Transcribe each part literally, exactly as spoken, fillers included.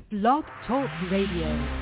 Blog Talk Radio.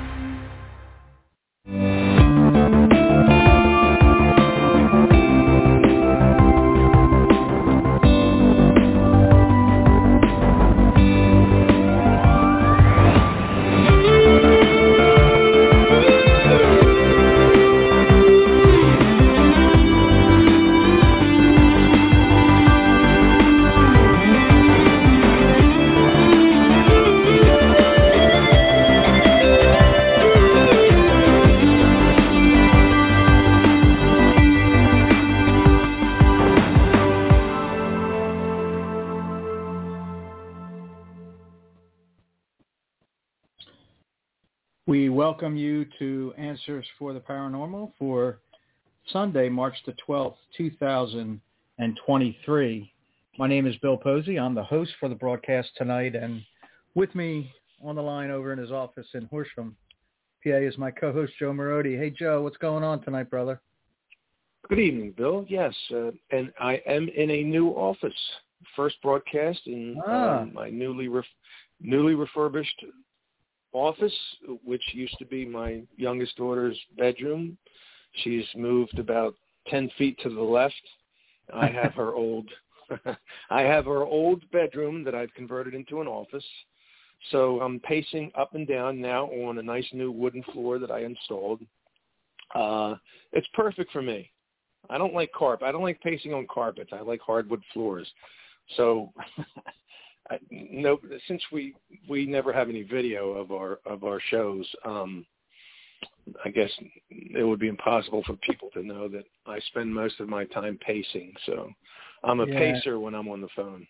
We welcome you to Answers for the Paranormal for Sunday, March the twelfth, two thousand twenty-three. My name is Bill Posey. I'm the host for the broadcast tonight, and with me on the line over in his office in Horsham, P A, is my co-host Joe Marodi. Hey, Joe, what's going on tonight, brother? Good evening, Bill. Yes, uh, and I am in a new office. First broadcast in ah. um, my newly ref- newly refurbished office, which used to be my youngest daughter's bedroom. She's moved about ten feet to the left. I have her old, I have her old bedroom that I've converted into an office. So I'm pacing up and down now on a nice new wooden floor that I installed. Uh, it's perfect for me. I don't like carpet. I don't like pacing on carpet. I like hardwood floors. So I, no, since we, we never have any video of our of our shows, um, I guess it would be impossible for people to know that I spend most of my time pacing. So I'm a yeah. pacer when I'm on the phone,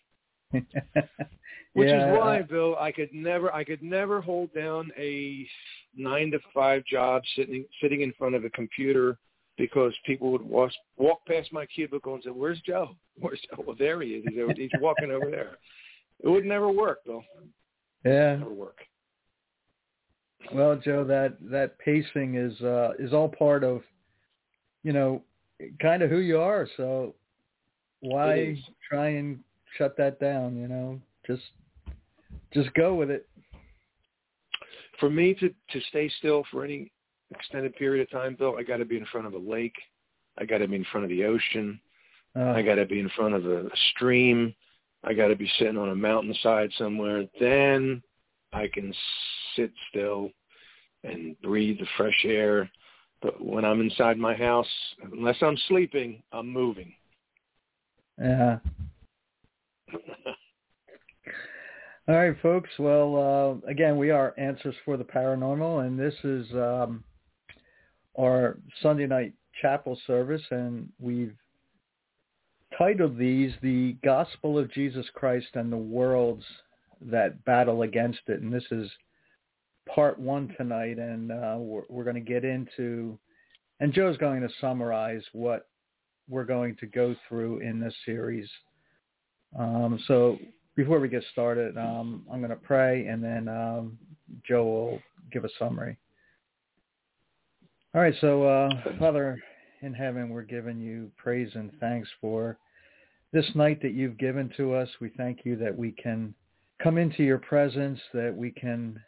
which yeah, is why, uh, Bill, I could never I could never hold down a nine to five job sitting sitting in front of a computer, because people would walk, walk past my cubicle and say, "Where's Joe? Where's Joe?" Well, there he is. He's, he's walking over there. It would never work, though. Yeah. Never work. Well, Joe, that, that pacing is uh, is all part of, you know, kind of who you are. So why try and shut that down? You know, just just go with it. For me to, to stay still for any extended period of time, Bill, I got to be in front of a lake. I got to be in front of the ocean. Uh, I got to be in front of a stream. I got to be sitting on a mountainside somewhere. Then I can sit still and breathe the fresh air. But when I'm inside my house, unless I'm sleeping, I'm moving. Yeah. All right, folks. Well, uh, again, we are Answers for the Paranormal, and this is um, our Sunday night chapel service, and we've titled these The Gospel of Jesus Christ and the Worlds That Battle Against It. And this is part one tonight, and uh, we're, we're going to get into, and Joe's going to summarize what we're going to go through in this series. Um, so before we get started, um, I'm going to pray, and then um, Joe will give a summary. All right, so uh, Father in heaven, we're giving you praise and thanks for this night that you've given to us. We thank you that we can come into your presence, that we can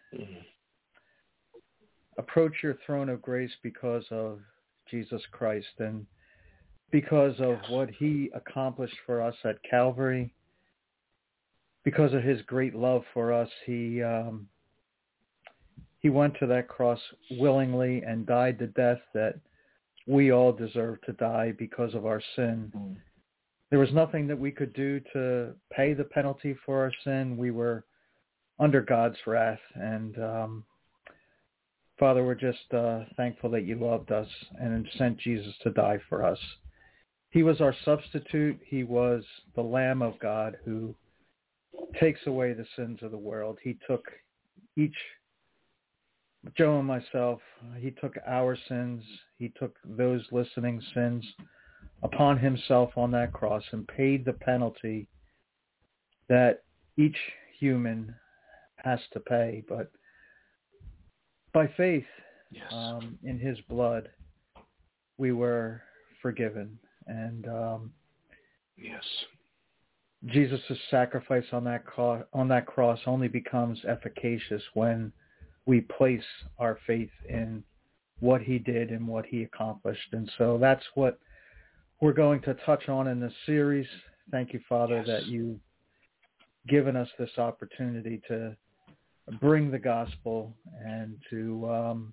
approach your throne of grace because of Jesus Christ and because of what he accomplished for us at Calvary. Because of his great love for us, he um, he went to that cross willingly and died the death that we all deserve to die because of our sin. Mm. There was nothing that we could do to pay the penalty for our sin. We were under God's wrath. And um, Father, we're just uh, thankful that you loved us and sent Jesus to die for us. He was our substitute. He was the Lamb of God who takes away the sins of the world. He took each, Joe and myself, he took our sins. He took those listening sins upon himself on that cross and paid the penalty that each human has to pay. But by faith yes. um, in his blood, we were forgiven. And um, yes, Jesus' sacrifice on that co- on that cross only becomes efficacious when we place our faith in what he did and what he accomplished. And so that's what we're going to touch on in this series. Thank you, Father, Yes. that you've given us this opportunity to bring the gospel and to um,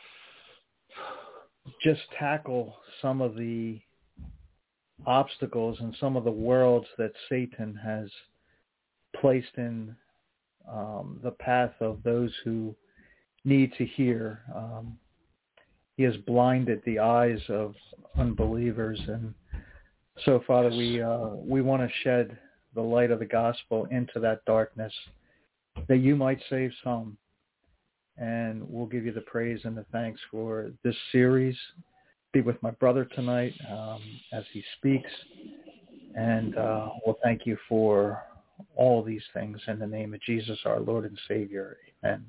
just tackle some of the obstacles and some of the worlds that Satan has placed in um, the path of those who need to hear. Um, he has blinded the eyes of unbelievers, and so, Father, we uh, we want to shed the light of the gospel into that darkness, that you might save some. And we'll give you the praise and the thanks for this series. Be with my brother tonight um, as he speaks. And uh, we'll thank you for all these things in the name of Jesus, our Lord and Savior. Amen.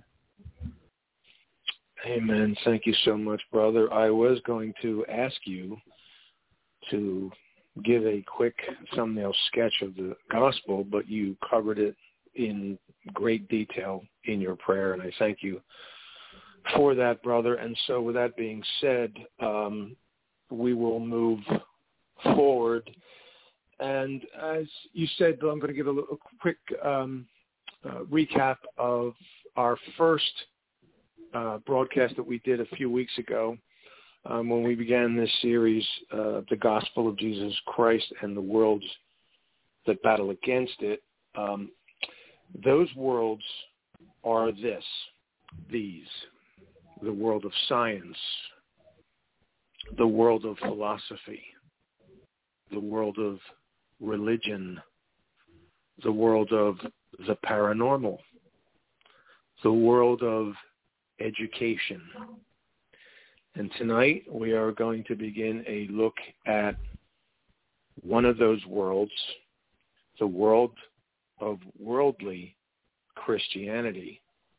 Amen. Thank you so much, brother. I was going to ask you to give a quick thumbnail sketch of the gospel, but you covered it in great detail in your prayer, and I thank you for that, brother. And so with that being said, um, we will move forward. And as you said, Bill, I'm going to give a, little, a quick um, uh, recap of our first uh, broadcast that we did a few weeks ago um, when we began this series, uh, The Gospel of Jesus Christ and the Worlds That Battle Against It. Um, those worlds are this, these, the world of science, the world of philosophy, the world of religion, the world of the paranormal, the world of education. And tonight we are going to begin a look at one of those worlds, the world of worldly Christianity.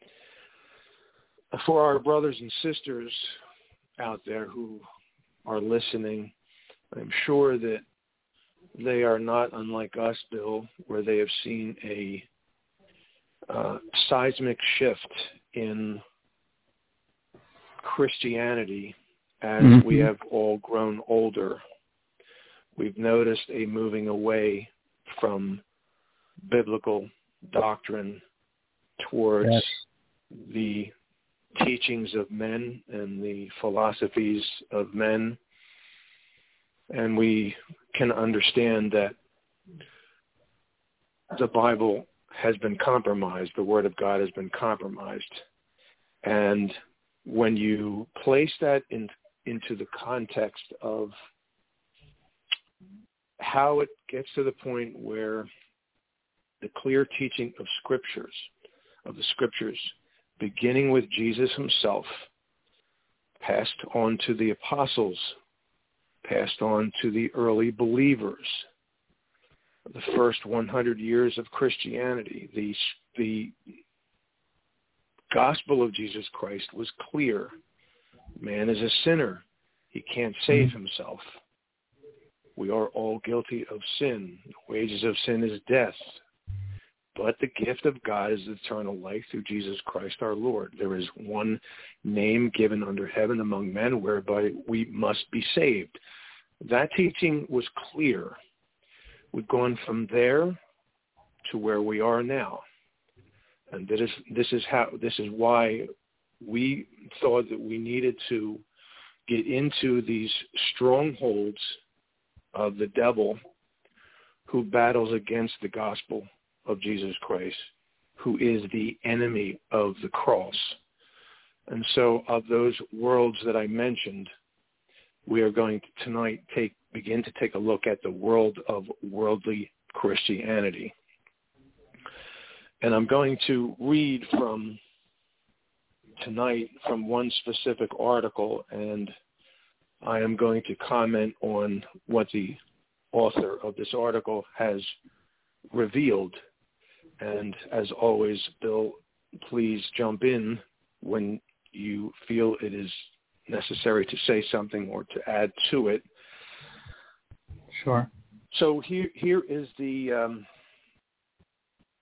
For our brothers and sisters out there who are listening, I'm sure that they are not unlike us, Bill, where they have seen a uh, seismic shift in Christianity as mm-hmm. we have all grown older. We've noticed a moving away from biblical doctrine towards yes. the teachings of men and the philosophies of men. And we can understand that the Bible has been compromised. The Word of God has been compromised. And when you place that in, into the context of how it gets to the point where the clear teaching of scriptures, of the scriptures, beginning with Jesus himself, passed on to the apostles, passed on to the early believers, the first one hundred years of Christianity, the, the gospel of Jesus Christ was clear. Man is a sinner. He can't save himself. We are all guilty of sin. The wages of sin is death. But the gift of God is eternal life through Jesus Christ our Lord. There is one name given under heaven among men whereby we must be saved. That teaching was clear. We've gone from there to where we are now. And that is, this is how, this is why we thought that we needed to get into these strongholds of the devil who battles against the gospel of Jesus Christ, who is the enemy of the cross. And so of those worlds that I mentioned, we are going to tonight take begin to take a look at the world of worldly Christianity. And I'm going to read from tonight from one specific article, and I am going to comment on what the author of this article has revealed. And as always, Bill, please jump in when you feel it is necessary to say something or to add to it. Sure. So here, here is the um,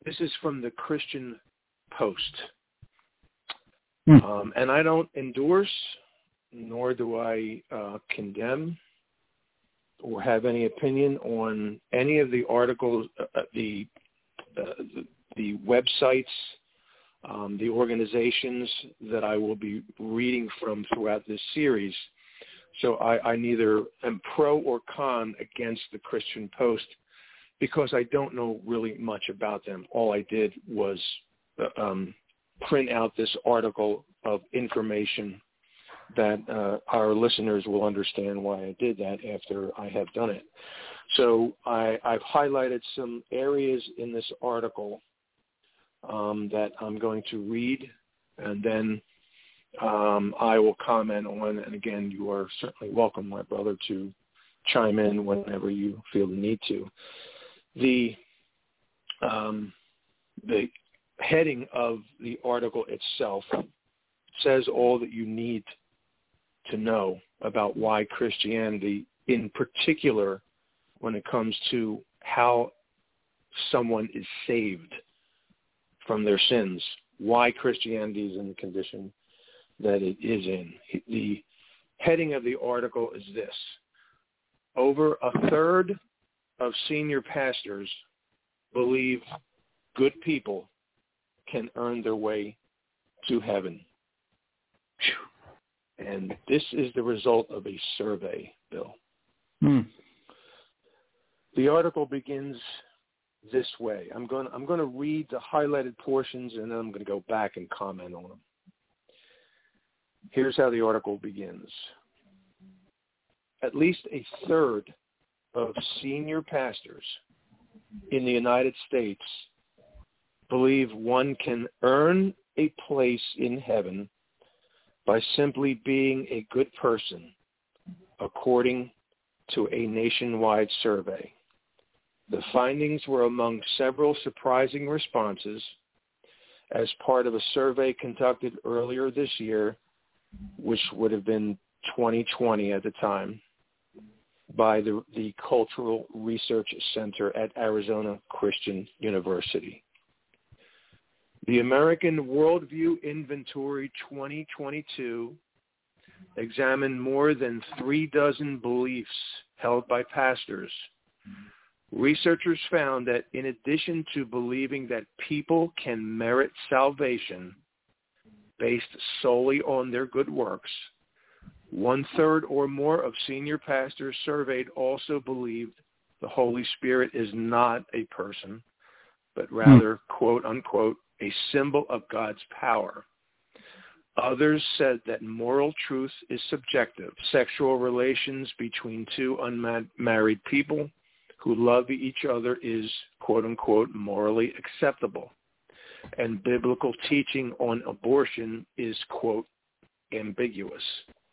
This is from the Christian Post. Hmm. Um, and I don't endorse, nor do I uh, condemn or have any opinion on any of the articles, uh, the, uh, the the websites, um, the organizations that I will be reading from throughout this series. So I, I neither am pro or con against the Christian Post because I don't know really much about them. All I did was uh, um, print out this article of information that uh, our listeners will understand why I did that after I have done it. So I, I've highlighted some areas in this article um, that I'm going to read, and then um, I will comment on. And again, you are certainly welcome, my brother, to chime in whenever you feel the need to. The um, the heading of the article itself says all that you need to know about why Christianity, in particular, when it comes to how someone is saved from their sins, why Christianity is in the condition that it is in. The heading of the article is this: over a third of senior pastors believe good people can earn their way to heaven. And this is the result of a survey, Bill. Hmm. The article begins this way. I'm going I'm going to read the highlighted portions, and then I'm going to go back and comment on them. Here's how the article begins. At least a third of senior pastors in the United States believe one can earn a place in heaven by simply being a good person, according to a nationwide survey. The findings were among several surprising responses as part of a survey conducted earlier this year, which would have been twenty twenty at the time, by the, the Cultural Research Center at Arizona Christian University. The American Worldview Inventory twenty twenty-two examined more than three dozen beliefs held by pastors. Researchers found that in addition to believing that people can merit salvation based solely on their good works, one-third or more of senior pastors surveyed also believed the Holy Spirit is not a person, but rather, hmm. quote, unquote, a symbol of God's power. Others said that moral truth is subjective. Sexual relations between two unmarried people who love each other is, quote, unquote, morally acceptable. And biblical teaching on abortion is, quote, ambiguous.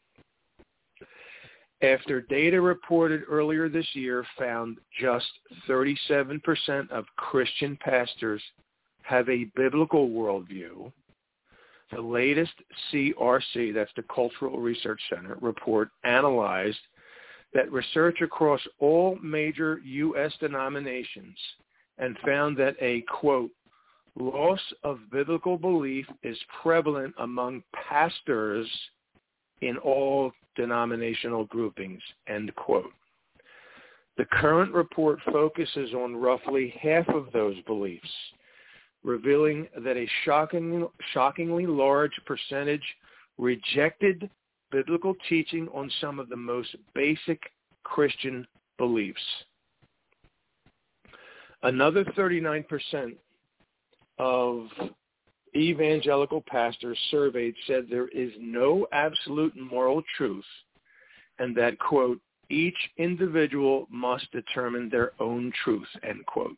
After data reported earlier this year found just thirty-seven percent of Christian pastors have a biblical worldview, the latest C R C, that's the Cultural Research Center, report analyzed that research across all major U S denominations and found that a, quote, loss of biblical belief is prevalent among pastors in all denominational groupings, end quote. The current report focuses on roughly half of those beliefs, revealing that a shocking, shockingly large percentage rejected biblical teaching on some of the most basic Christian beliefs. Another thirty-nine percent of evangelical pastors surveyed said there is no absolute moral truth and that, quote, each individual must determine their own truth, end quote.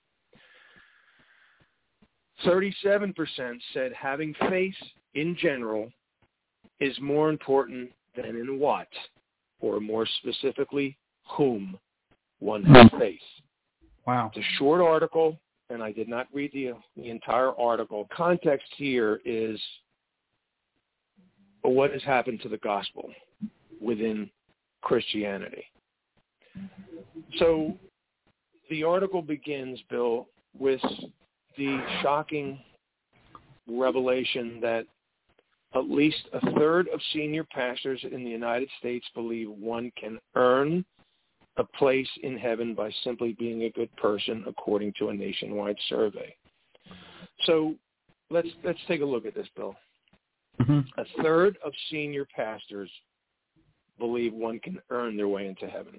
thirty-seven percent said having faith in general is more important than in what, or more specifically, whom one has faith. Wow. It's a short article, and I did not read the, the entire article. Context here is what has happened to the gospel within Christianity. So the article begins, Bill, with the shocking revelation that at least a third of senior pastors in the United States believe one can earn a place in heaven by simply being a good person, according to a nationwide survey. So let's let's take a look at this, Bill. Mm-hmm. A third of senior pastors believe one can earn their way into heaven.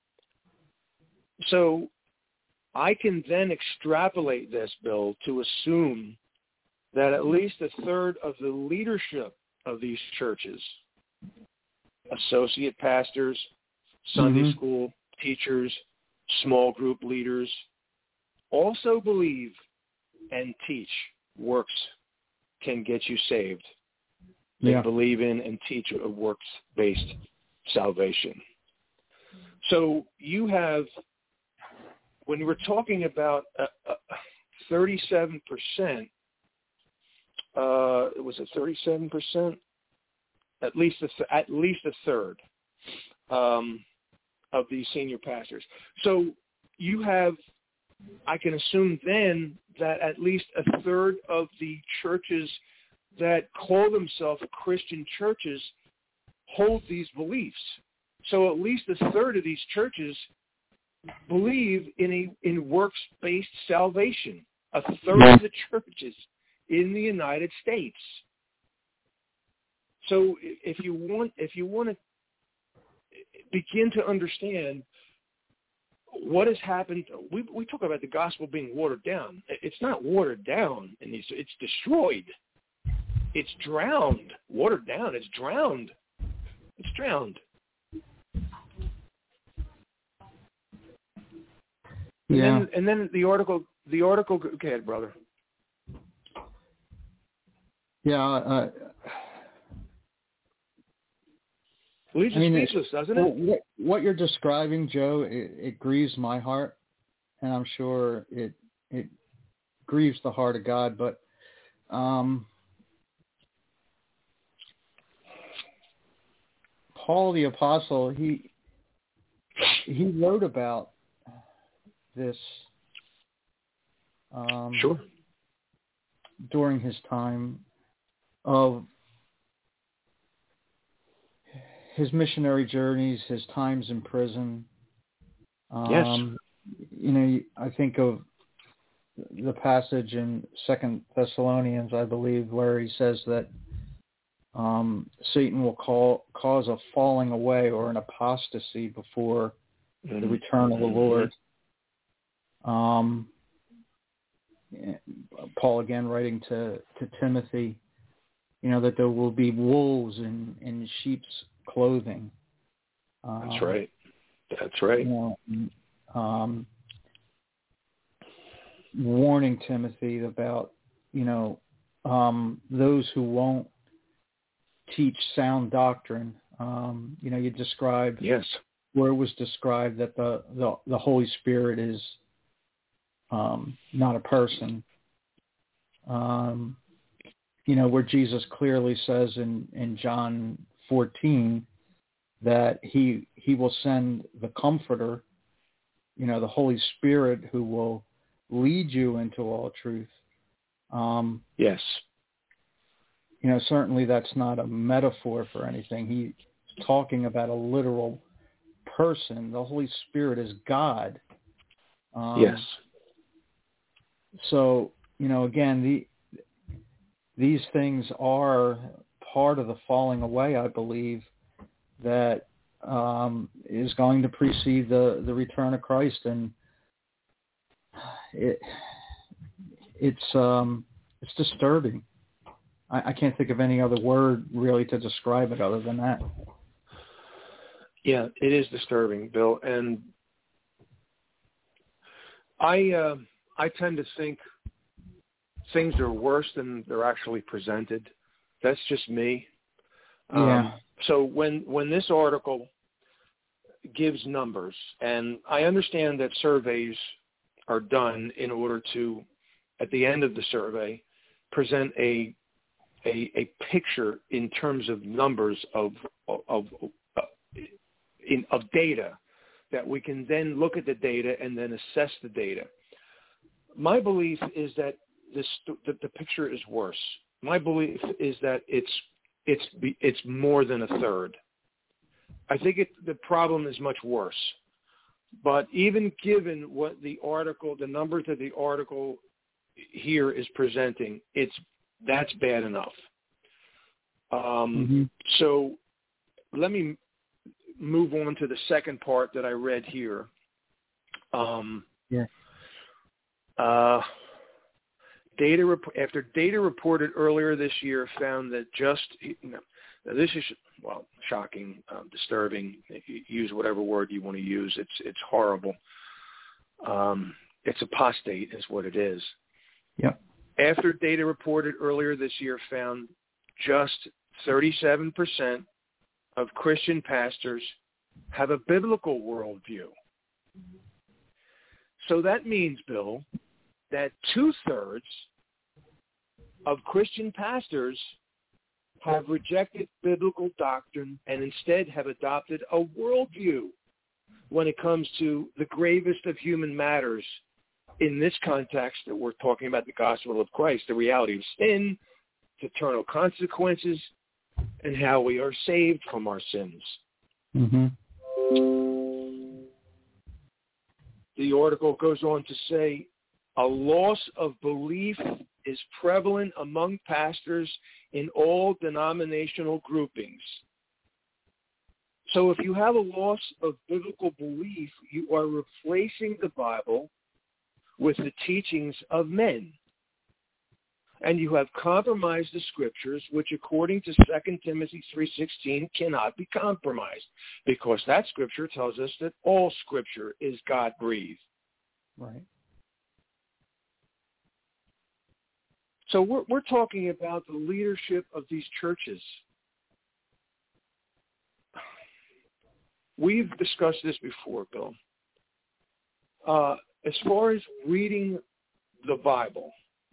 So I can then extrapolate this, Bill, to assume that at least a third of the leadership of these churches, associate pastors, Sunday mm-hmm. school teachers, small group leaders, also believe and teach works can get you saved. They yeah. believe in and teach a works-based salvation. So you have, when we're talking about uh, uh, thirty-seven percent, uh, was it thirty-seven percent? At least a th- at least a third um, of these senior pastors. So you have, I can assume then that at least a third of the churches that call themselves Christian churches hold these beliefs. So at least a third of these churches believe in a in works-based salvation. A third of the churches in the United States. So if you want, if you want to begin to understand what has happened, we we talk about the gospel being watered down. It's not watered down, and it's, it's destroyed. It's drowned. Watered down. It's drowned. It's drowned. And Yeah. then, and then the article, the article, go ahead, brother. Yeah. Uh, Leaves us I mean, speechless, doesn't it? What, what you're describing, Joe, it, it grieves my heart, and I'm sure it it grieves the heart of God. But um, Paul the Apostle, he he wrote about this um, Sure. during his time of his missionary journeys, his times in prison. Um, Yes. You know, I think of the passage in Second Thessalonians, I believe, where he says that um, Satan will call, cause a falling away or an apostasy before mm-hmm. the return of the mm-hmm. Lord. Um, Paul again writing to, to Timothy, you know, that there will be wolves in, in sheep's clothing. Um, That's right. That's right. You know, um, warning Timothy about, you know, um, those who won't teach sound doctrine. Um, you know, you described yes, where it was described that the, the, the Holy Spirit is um, not a person. Um, you know, where Jesus clearly says in, in John fourteen that he he will send the Comforter, you know, the Holy Spirit, who will lead you into all truth. Um, yes. You know, certainly that's not a metaphor for anything. He's talking about a literal person. The Holy Spirit is God. Um, yes. So, you know, again, the these things are part of the falling away, I believe, that um, is going to precede the, the return of Christ. And it it's um, it's disturbing. I, I can't think of any other word really to describe it other than that. Yeah, it is disturbing, Bill. And I uh, I tend to think things are worse than they're actually presented. That's just me. Yeah. Um, so when when this article gives numbers, and I understand that surveys are done in order to, at the end of the survey, present a a, a picture in terms of numbers of of of, in, of data that we can then look at the data and then assess the data. My belief is that this the, the picture is worse. My belief is that it's it's it's more than a third. I think it, the problem is much worse. But even given what the article, the numbers that the article here is presenting, it's that's bad enough. Um, mm-hmm. So let me move on to the second part that I read here. Um, yeah. Uh, data after data reported earlier this year found that just you know, this is well shocking, um, disturbing. Use whatever word you want to use. It's it's horrible. Um, it's apostate, is what it is. Yeah. After data reported earlier this year found just thirty-seven percent of Christian pastors have a biblical worldview. So that means, Bill, that two-thirds of Christian pastors have rejected biblical doctrine and instead have adopted a worldview when it comes to the gravest of human matters. In this context that we're talking about the gospel of Christ, the reality of sin, eternal consequences, and how we are saved from our sins. Mm-hmm. The article goes on to say, a loss of belief is prevalent among pastors in all denominational groupings. So if you have a loss of biblical belief, you are replacing the Bible with the teachings of men. And you have compromised the scriptures, which according to Second Timothy three sixteen cannot be compromised, because that scripture tells us that all scripture is God-breathed. Right. So we're, we're talking about the leadership of these churches. We've discussed this before, Bill. Uh, as far as reading the Bible,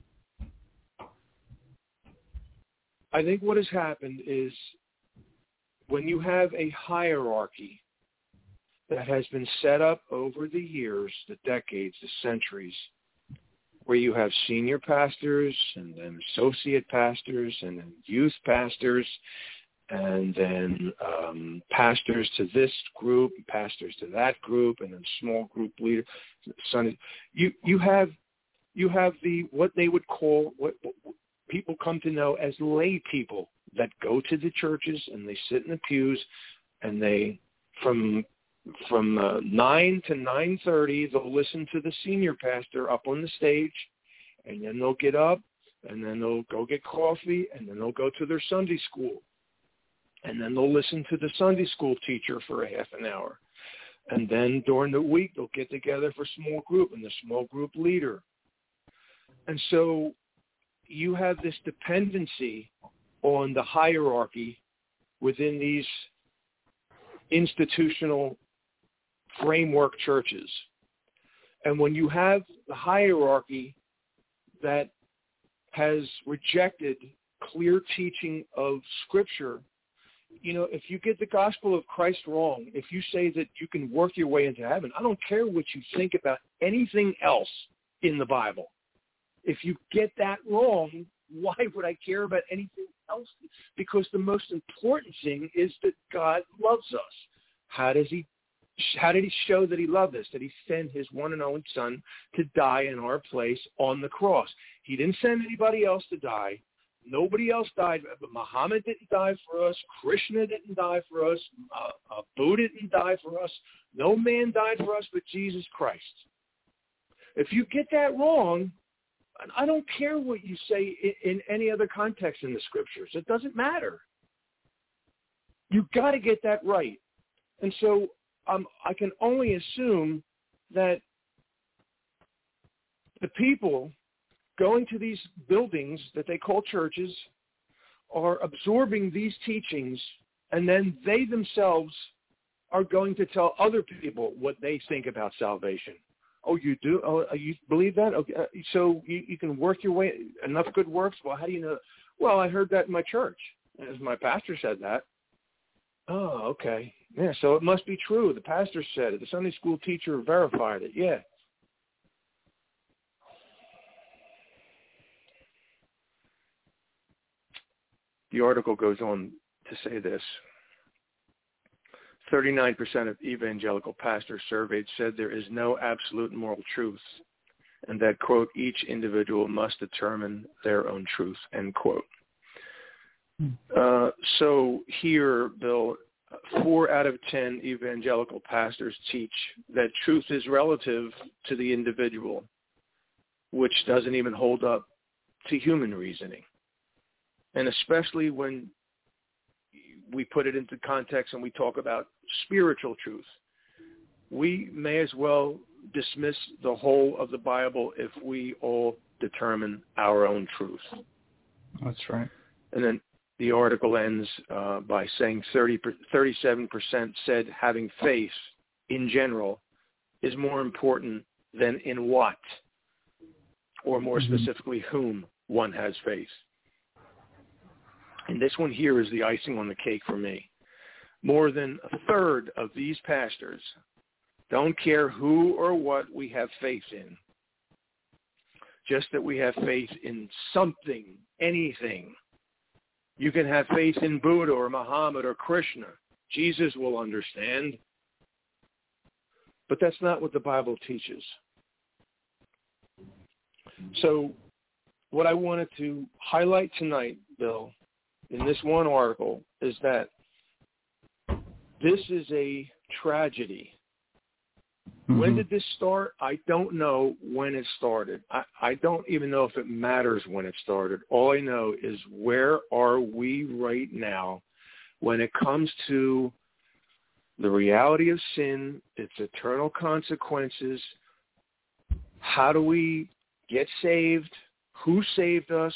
I think what has happened is when you have a hierarchy that has been set up over the years, the decades, the centuries, where you have senior pastors and then associate pastors and then youth pastors and then um, pastors to this group, pastors to that group, and then small group leaders. Sunday, you you have you have the what they would call what, what people come to know as lay people that go to the churches and they sit in the pews and they from from uh, nine to nine thirty they'll listen to the senior pastor up on the stage, and then they'll get up and then they'll go get coffee and then they'll go to their Sunday school. And then they'll listen to the Sunday school teacher for a half an hour. And then during the week, they'll get together for small group and the small group leader. And so you have this dependency on the hierarchy within these institutional framework churches. And when you have the hierarchy that has rejected clear teaching of Scripture, you know, if you get the gospel of Christ wrong, if you say that you can work your way into heaven, I don't care what you think about anything else in the Bible. If you get that wrong, why would I care about anything else? Because the most important thing is that God loves us. How does he, how did he show that he loved us? That he sent his one and only son to die in our place on the cross. He didn't send anybody else to die. Nobody else died. Muhammad didn't die for us. Krishna didn't die for us. Uh, uh, Buddha didn't die for us. No man died for us but Jesus Christ. If you get that wrong, I don't care what you say in, in any other context in the Scriptures. It doesn't matter. You've got to get that right. And so um, I can only assume that the people going to these buildings that they call churches are absorbing these teachings, and then they themselves are going to tell other people what they think about salvation. Oh, you do? Oh, you believe that? Okay, so you, you can work your way, enough good works? Well, how do you know? Well, I heard that in my church, as my pastor said that. Oh, okay. Yeah, so it must be true. The pastor said it. The Sunday school teacher verified it. Yeah. the article goes on to say this. thirty-nine percent of evangelical pastors surveyed said there is no absolute moral truth, and that, quote, each individual must determine their own truth, end quote. Uh, so here, Bill, four out of ten evangelical pastors teach that truth is relative to the individual, which doesn't even hold up to human reasoning. And especially when we put it into context and we talk about spiritual truth, we may as well dismiss the whole of the Bible if we all determine our own truth. That's right. And then the article ends uh, by saying thirty, thirty-seven percent said having faith in general is more important than in what, or more mm-hmm. specifically whom one has faith. And this one here is the icing on the cake for me. More than a third of these pastors don't care who or what we have faith in, just that we have faith in something, anything. You can have faith in Buddha or Muhammad or Krishna. Jesus will understand. But that's not what the Bible teaches. So what I wanted to highlight tonight, Bill, in this one article is that this is a tragedy. Mm-hmm. When did this start? I don't know when it started. I, I don't even know if it matters when it started. All I know is where are we right now when it comes to the reality of sin, its eternal consequences. How do we get saved? Who saved us?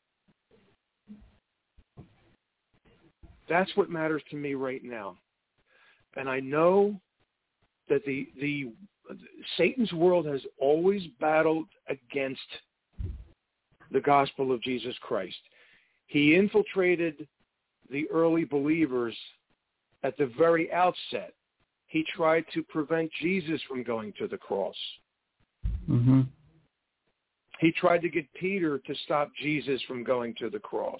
That's what matters to me right now. And I know that the the Satan's world has always battled against the gospel of Jesus Christ. He infiltrated the early believers at the very outset. He tried to prevent Jesus from going to the cross. Mm-hmm. He tried to get Peter to stop Jesus from going to the cross.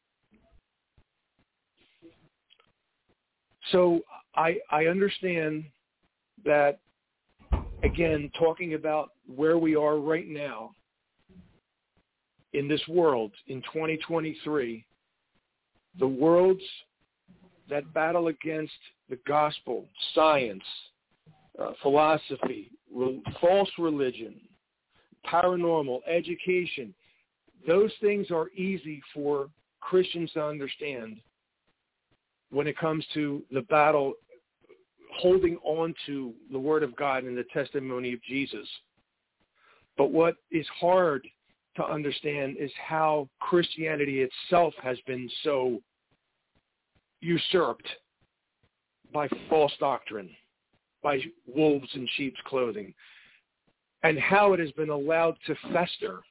So I, I understand that, again, talking about where we are right now in this world in twenty twenty-three, the worlds that battle against the gospel, science, uh, philosophy, re- false religion, paranormal, education, those things are easy for Christians to understand when it comes to the battle holding on to the Word of God and the testimony of Jesus. But what is hard to understand is how Christianity itself has been so usurped by false doctrine, by wolves in sheep's clothing, and how it has been allowed to fester.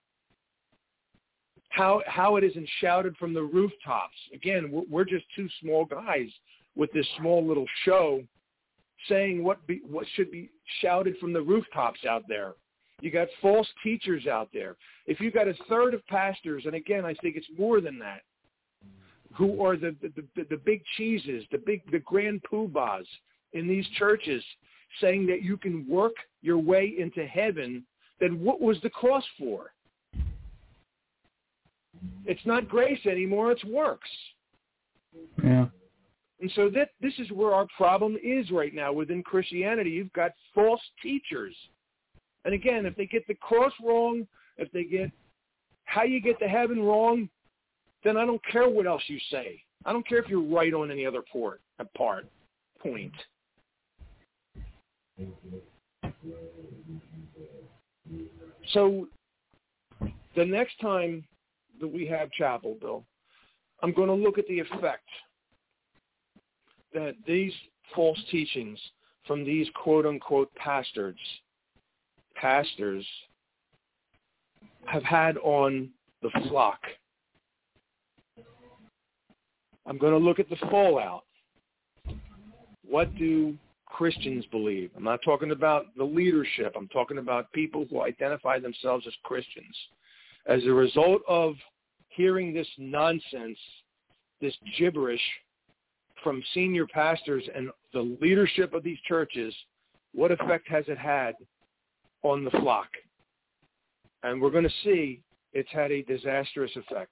How how it isn't shouted from the rooftops. Again, we're, we're just two small guys with this small little show saying what be, what should be shouted from the rooftops out there. You got false teachers out there. If you got a third of pastors, and again, I think it's more than that, who are the the, the, the big cheeses, the big the grand poobahs in these churches, saying that you can work your way into heaven, then what was the cross for? It's not grace anymore, it's works. Yeah. And so that this is where our problem is right now within Christianity. You've got false teachers. And again, if they get the cross wrong, if they get how you get to heaven wrong, then I don't care what else you say. I don't care if you're right on any other port, part, point. So the next time that we have chapel, Bill, I'm going to look at the effect that these false teachings from these quote-unquote pastors, pastors have had on the flock. I'm going to look at the fallout. What do Christians believe? I'm not talking about the leadership. I'm talking about people who identify themselves as Christians. As a result of hearing this nonsense this gibberish from senior pastors and the leadership of these churches, what effect has it had on the flock? And we're going to see it's had a disastrous effect.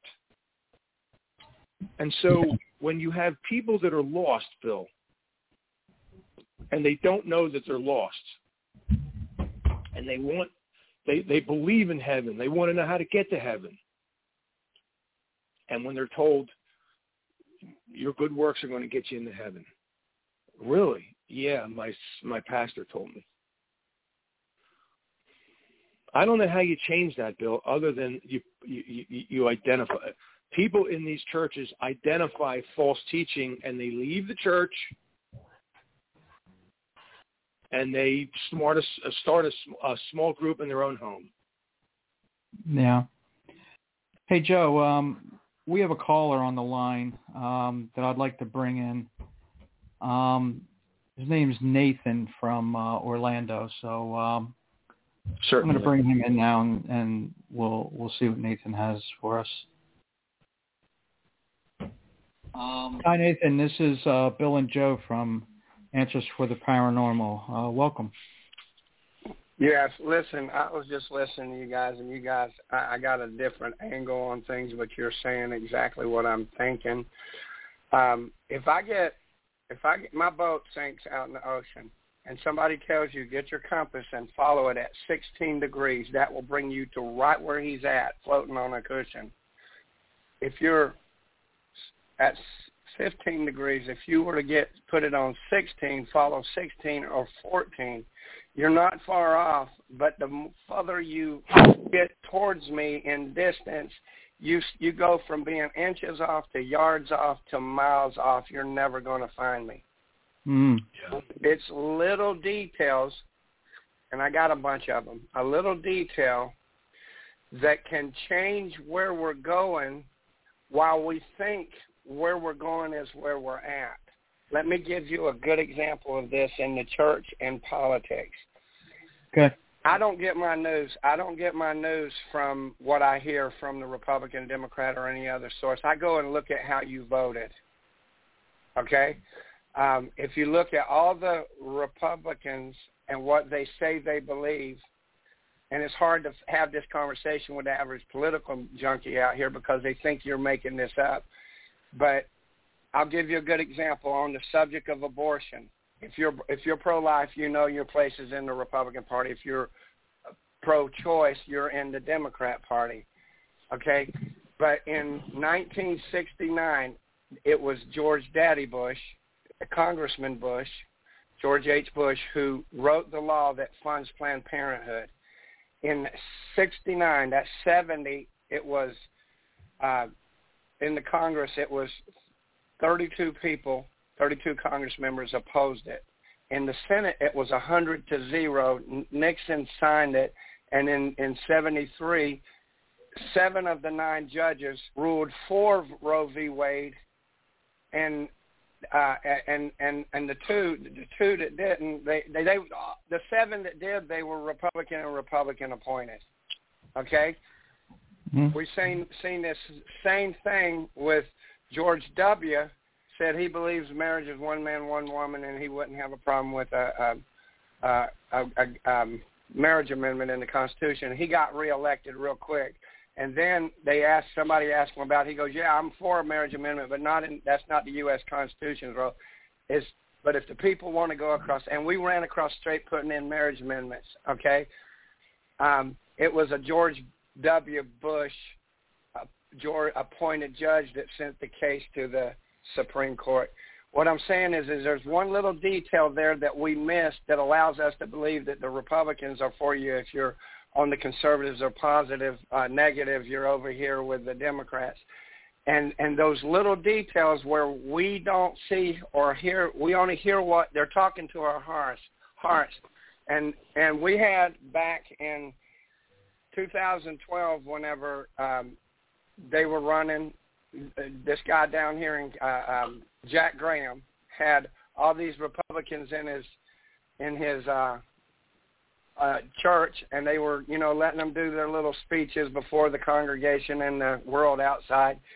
And so when you have people that are lost, Bill, and they don't know that they're lost, and they want, they, they believe in heaven, they want to know how to get to heaven, and when they're told, your good works are going to get you into heaven. Really? Yeah, my my pastor told me. I don't know how you change that, Bill, other than you you, you identify. People in these churches identify false teaching, and they leave the church, and they start a, start a, a small group in their own home. Yeah. Hey, Joe, um, we have a caller on the line um, that I'd like to bring in. Um, his name's Nathan from uh, Orlando, so um, I'm going to bring him in now, and, and we'll we'll see what Nathan has for us. Um, Hi, Nathan. This is uh, Bill and Joe from Answers for the Paranormal. Uh, welcome. Yes, listen, I was just listening to you guys, and you guys, I, I got a different angle on things, but you're saying exactly what I'm thinking. Um, if I get, if I get, my boat sinks out in the ocean, and somebody tells you, get your compass and follow it at sixteen degrees, that will bring you to right where he's at, floating on a cushion. If you're at fifteen degrees, if you were to get, put it on sixteen, follow sixteen or fourteen, you're not far off, but the further you get towards me in distance, you you go from being inches off to yards off to miles off. You're never going to find me. Mm. Yeah. It's little details, and I got a bunch of them, a little detail that can change where we're going while we think where we're going is where we're at. Let me give you a good example of this in the church and politics. Okay. I don't get my news. I don't get my news from what I hear from the Republican, Democrat, or any other source. I go and look at how you voted. Okay? Um, if you look at all the Republicans and what they say they believe, and it's hard to have this conversation with the average political junkie out here because they think you're making this up. But I'll give you a good example on the subject of abortion. If you're if you're pro-life, you know your place is in the Republican Party. If you're pro-choice, you're in the Democrat Party. Okay? But in nineteen sixty-nine, it was George Daddy Bush, Congressman Bush, George H. Bush, who wrote the law that funds Planned Parenthood. In sixty-nine, that's seventy, it was uh, in the Congress, it was thirty-two people, thirty-two Congress members opposed it. In the Senate, it was one hundred to zero. Nixon signed it, and in, in seventy-three, seven of the nine judges ruled for Roe v. Wade, and uh, and and and the two the two that didn't, they, they they the seven that did, they were Republican and Republican appointed. Okay, mm-hmm. We've seen seen this same thing with George W. Said he believes marriage is one man, one woman, and he wouldn't have a problem with a, a, a, a, a um, marriage amendment in the Constitution. He got reelected real quick, and then they asked somebody asked him about it. He goes, "Yeah, I'm for a marriage amendment, but not in that's not the U S Constitution, bro. Is but if the people want to go across, and we ran across straight putting in marriage amendments. Okay, um, it was a George W. Bush uh, George, appointed judge that sent the case to the Supreme Court. What I'm saying is, is there's one little detail there that we missed that allows us to believe that the Republicans are for you if you're on the conservatives or positive, uh, negative, you're over here with the Democrats. And and those little details where we don't see or hear, we only hear what they're talking to our hearts. hearts. And and we had back in two thousand twelve, whenever um, they were running, this guy down here in uh, um, Jack Graham had all these Republicans in his in his uh, uh, church, and they were, you know, letting them do their little speeches before the congregation and the world outside.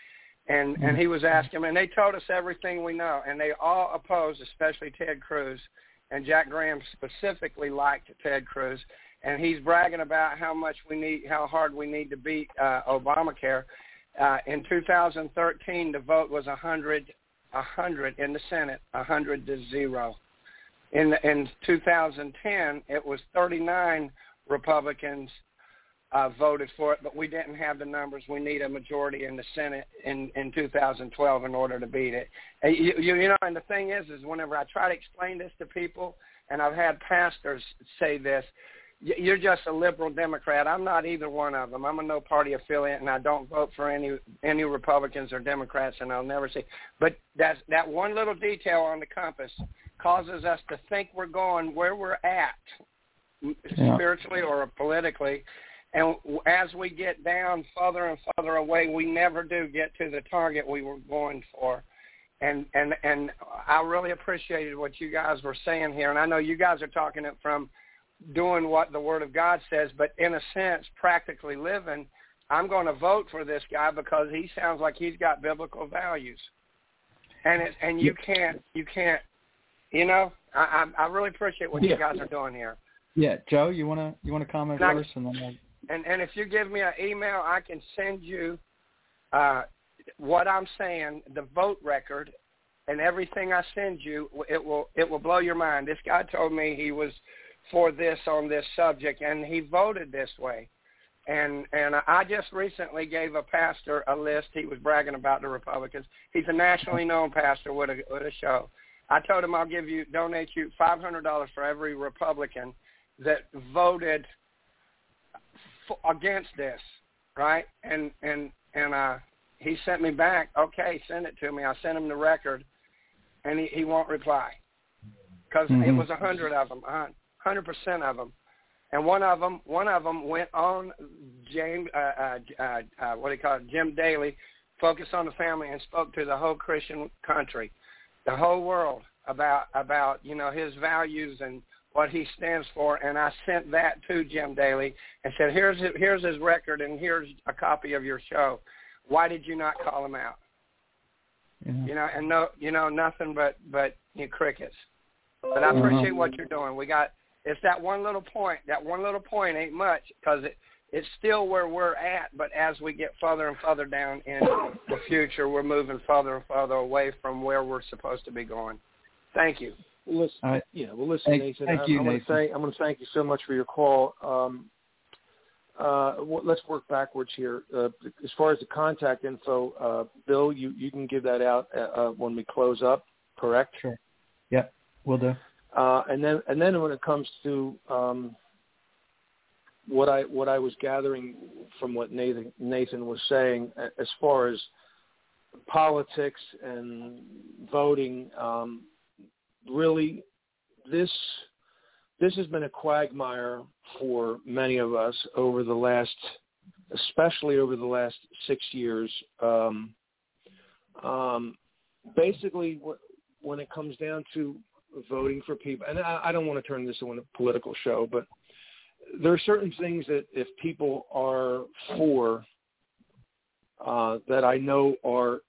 And and he was asking, and they told us everything we know, and they all opposed, especially Ted Cruz, and Jack Graham specifically liked Ted Cruz, and he's bragging about how much we need, how hard we need to beat uh, Obamacare. Uh, in two thousand thirteen, the vote was one hundred, one hundred in the Senate, one hundred to zero. In in two thousand ten, it was thirty-nine Republicans Uh, voted for it, but we didn't have the numbers. We need a majority in the Senate in, in two thousand twelve in order to beat it. And you, you, you know, and the thing is, is whenever I try to explain this to people, and I've had pastors say this, you're just a liberal Democrat. I'm not either one of them. I'm a no-party affiliate, and I don't vote for any any Republicans or Democrats, and I'll never see. But that's, that one little detail on the compass causes us to think we're going where we're at, yeah. spiritually or politically. And as we get down further and further away, we never do get to the target we were going for. And and and I really appreciated what you guys were saying here. And I know you guys are talking it from doing what the Word of God says, but in a sense, practically living, I'm going to vote for this guy because he sounds like he's got biblical values. And it, and you can't you can't you know I I really appreciate what yeah. you guys are doing here. Yeah, Joe, you wanna you wanna comment now, first, and then I'll... And and if you give me an email, I can send you uh, what I'm saying, the vote record, and everything I send you. It will it will blow your mind. This guy told me he was for this on this subject, and he voted this way. And and I just recently gave a pastor a list. He was bragging about the Republicans. He's a nationally known pastor with a with a show. I told him I'll give you donate you five hundred dollars for every Republican that voted against this, right? And and and uh, he sent me back, okay, send it to me. I sent him the record, and he, he won't reply because mm-hmm. it was a hundred of them, a hundred percent of them, and one of them, one of them went on James, uh, uh, uh, uh, what do you call it, Jim Daly, focused on the family, and spoke to the whole Christian country, the whole world about about you know his values and what he stands for, and I sent that to Jim Daly and said, here's his, here's his record, and here's a copy of your show. Why did you not call him out? Yeah. You know, and no, you know, nothing but but you know, crickets. But I appreciate what you're doing. We got it's that one little point. That one little point ain't much because it it's still where we're at. But as we get further and further down in the future, we're moving further and further away from where we're supposed to be going. Thank you. Well, listen, right. yeah, well, listen, thank, Nathan. Thank I, you, I want to thank I want to thank you so much for your call. Um, uh, well, let's work backwards here. Uh, as far as the contact info, uh, Bill, you, you can give that out uh, when we close up, correct? Sure. Yep, we'll do. Uh, and then and then when it comes to um, what I what I was gathering from what Nathan Nathan was saying, as far as politics and voting. Um, Really, this this has been a quagmire for many of us over the last, especially over the last six years. Um, um, basically, wh- when it comes down to voting for people, and I, I don't want to turn this into a political show, but there are certain things that if people are for, uh, that I know are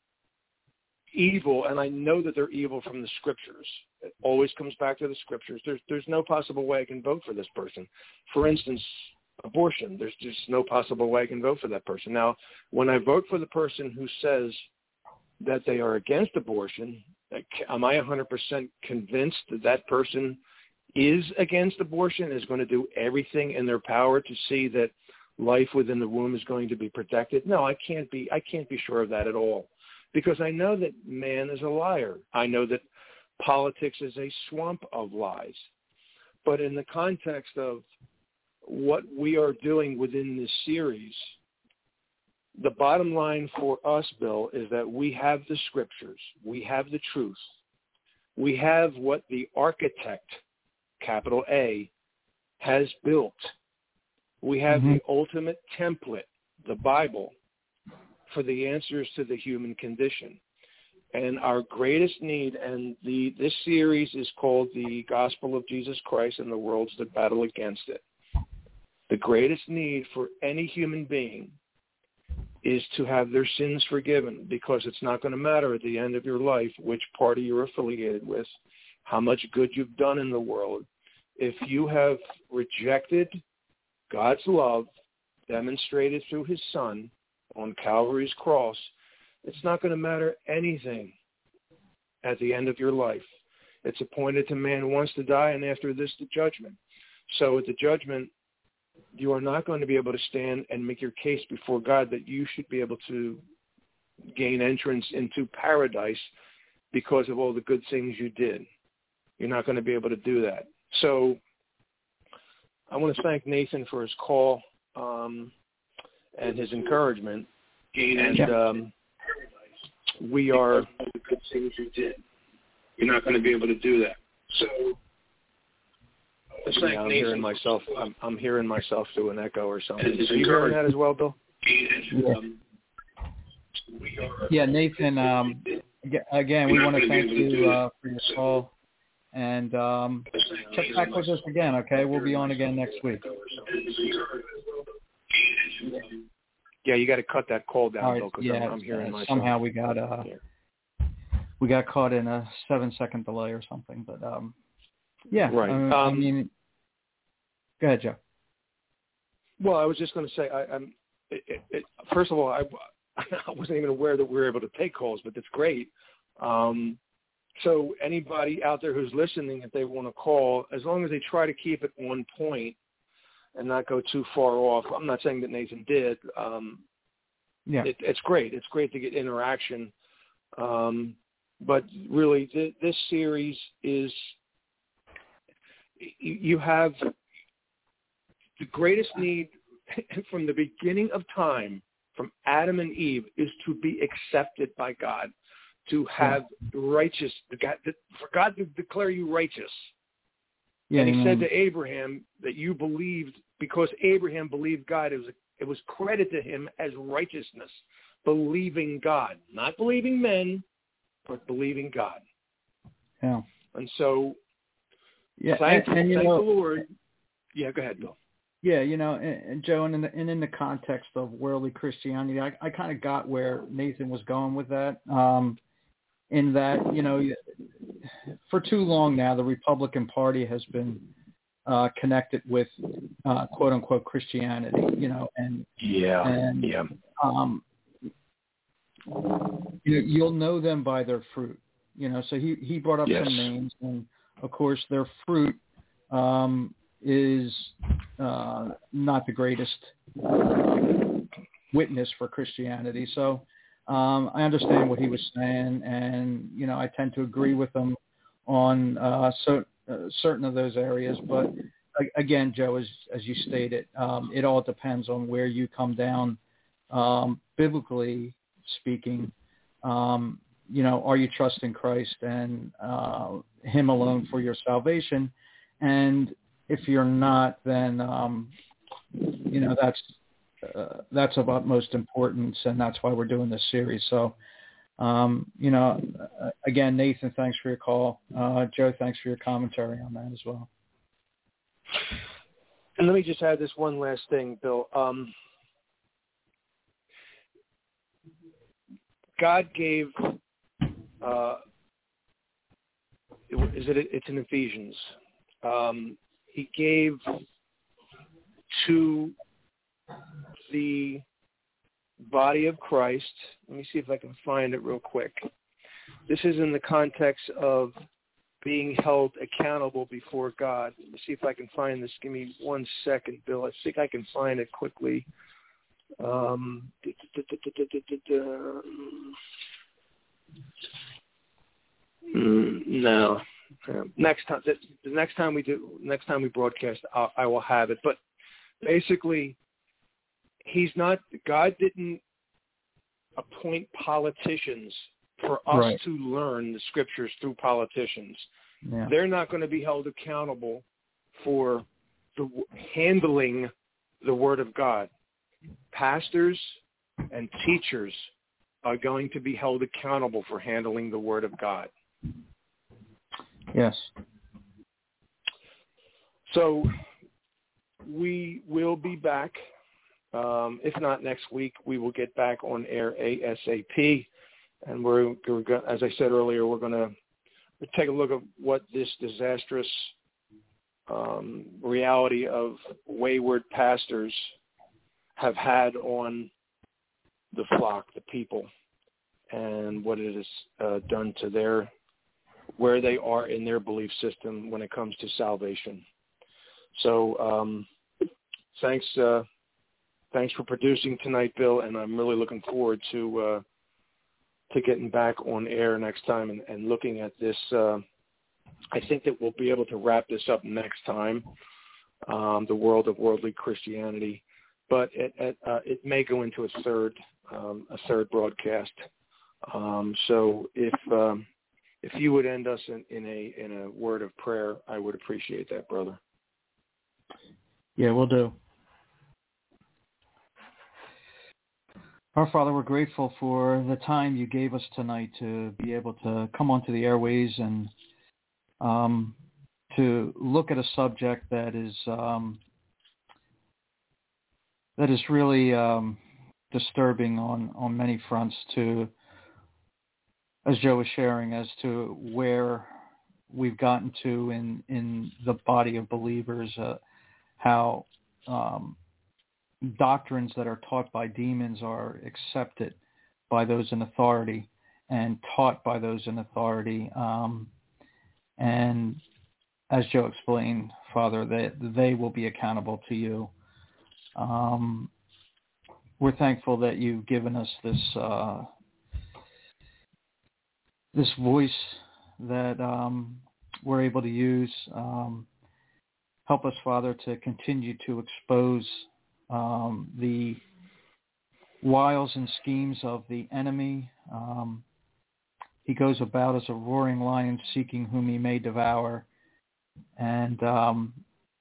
evil, and I know that they're evil from the scriptures. It always comes back to the scriptures. There's there's no possible way I can vote for this person. For instance, abortion. There's just no possible way I can vote for that person. Now, when I vote for the person who says that they are against abortion, am I one hundred percent convinced that that person is against abortion, is going to do everything in their power to see that life within the womb is going to be protected? No, I can't be. I can't be sure of that at all. Because I know that man is a liar. I know that politics is a swamp of lies. But in the context of what we are doing within this series, the bottom line for us, Bill, is that we have the scriptures. We have the truth. We have what the architect, capital A, has built. We have mm-hmm. the ultimate template, the Bible, for the answers to the human condition. And our greatest need, and the this series is called The Gospel of Jesus Christ and the Worlds That Battle Against It. The greatest need for any human being is to have their sins forgiven, because it's not going to matter at the end of your life which party you're affiliated with, how much good you've done in the world. If you have rejected God's love demonstrated through his Son on Calvary's cross, it's not going to matter anything at the end of your life. It's appointed to man once to die, and after this, the judgment. So at the judgment, you are not going to be able to stand and make your case before God that you should be able to gain entrance into paradise because of all the good things you did. You're not going to be able to do that. So I want to thank Nathan for his call um, and his encouragement. And um, we are the good things you did. You're not going to be able to do that. So yeah, I'm hearing myself. I'm, I'm hearing myself through an echo or something. Are you hearing that as well, Bill? Yeah, yeah Nathan. Um, again, we want to thank you uh, for your call, and um, check back with us again. Okay, we'll be on again next week. Yeah, you got to cut that call down, right, Bill, because yeah, I'm, I'm hearing uh, myself. Somehow we got uh, yeah. we got caught in a seven-second delay or something, but um, yeah. Right. I, um, I mean, go ahead, Joe. Well, I was just going to say, I, I'm. It, it, it, first of all, I, I wasn't even aware that we were able to take calls, but that's great. Um, so anybody out there who's listening, if they want to call, as long as they try to keep it one point and not go too far off. I'm not saying that Nathan did. Um, yeah, it, it's great. It's great to get interaction. Um, but really, th- this series is, you, you have the greatest need from the beginning of time, from Adam and Eve, is to be accepted by God, to have yeah. righteous, for God to declare you righteous. Yeah, and he amen. said to Abraham that you believed, because Abraham believed God, it was, it was credited to him as righteousness, believing God, not believing men, but believing God. Yeah. And so, yeah, thank, and, and, you thank know, the Lord. Yeah, go ahead, Bill. Yeah, you know, and, and Joe, and in, the, and in the context of worldly Christianity, I, I kind of got where Nathan was going with that. Um, in that, you know, for too long now, the Republican Party has been uh, connected with uh, quote unquote Christianity, you know, and yeah, and yeah. Um, you know, you'll know them by their fruit, you know. So he, he brought up yes. some names, and of course, their fruit um, is uh, not the greatest witness for Christianity. So. Um, I understand what he was saying, and, you know, I tend to agree with him on uh, so, uh, certain of those areas. But, again, Joe, as, as you stated, um, it all depends on where you come down, um, biblically speaking. Um, you know, are you trusting Christ and uh, him alone for your salvation? And if you're not, then, um, you know, that's Uh, that's of utmost importance, and that's why we're doing this series. So, um, you know, uh, again, Nathan, thanks for your call. Uh, Joe, thanks for your commentary on that as well. And let me just add this one last thing, Bill. Um, God gave, uh, is it? It's in Ephesians. Um, he gave to the body of Christ. Let me see if I can find it real quick. This is in the context of being held accountable before God. Let me see if I can find this. Give me one second, Bill. I think I can find it quickly. Um, no. Next time, the next time we do, next time we broadcast, I'll, I will have it. But basically, he's not. God didn't appoint politicians for us right. to learn the scriptures through politicians. Yeah. They're not going to be held accountable for the handling the Word of God. Pastors and teachers are going to be held accountable for handling the Word of God. Yes. So we will be back Um, if not next week, we will get back on air ASAP. And we're, we're go- as I said earlier, we're going to take a look at what this disastrous um, reality of wayward pastors have had on the flock, the people, and what it has uh, done to their, where they are in their belief system when it comes to salvation. So um, thanks, uh, thanks for producing tonight, Bill, and I'm really looking forward to uh, to getting back on air next time and, and looking at this. Uh, I think that we'll be able to wrap this up next time, um, the world of worldly Christianity, but it, it, uh, it may go into a third um, a third broadcast. Um, so if um, if you would end us in, in a in a word of prayer, I would appreciate that, brother. Yeah, we'll do. Our Father, we're grateful for the time you gave us tonight to be able to come onto the airways and um, to look at a subject that is um, that is really um, disturbing on, on many fronts. To, as Joe was sharing, as to where we've gotten to in in the body of believers, uh, how um, doctrines that are taught by demons are accepted by those in authority and taught by those in authority. Um, and as Joe explained, Father, that they, they will be accountable to you. Um, we're thankful that you've given us this uh, this voice that um, we're able to use. Um, help us, Father, to continue to expose Um, the wiles and schemes of the enemy. Um, he goes about as a roaring lion seeking whom he may devour. And um,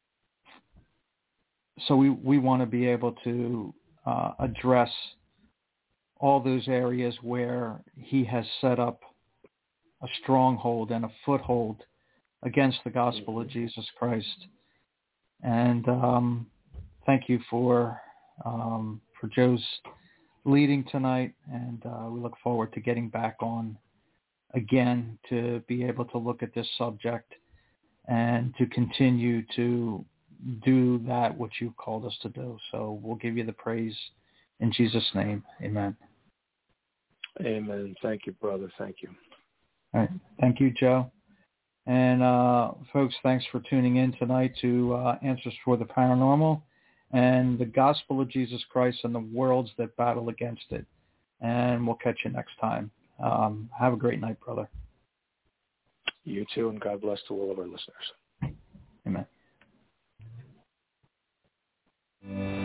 so we, we want to be able to uh, address all those areas where he has set up a stronghold and a foothold against the gospel of Jesus Christ. And um, thank you for um, for Joe's leading tonight, and uh, we look forward to getting back on again to be able to look at this subject and to continue to do that which you've called us to do. So we'll give you the praise in Jesus' name. Amen. Amen. Thank you, brother. Thank you. All right. Thank you, Joe. And uh, folks, thanks for tuning in tonight to uh, Answers for the Paranormal and the Gospel of Jesus Christ and the worlds that battle against it. And we'll catch you next time. Um, have a great night, brother. You too, and God bless to all of our listeners. Amen.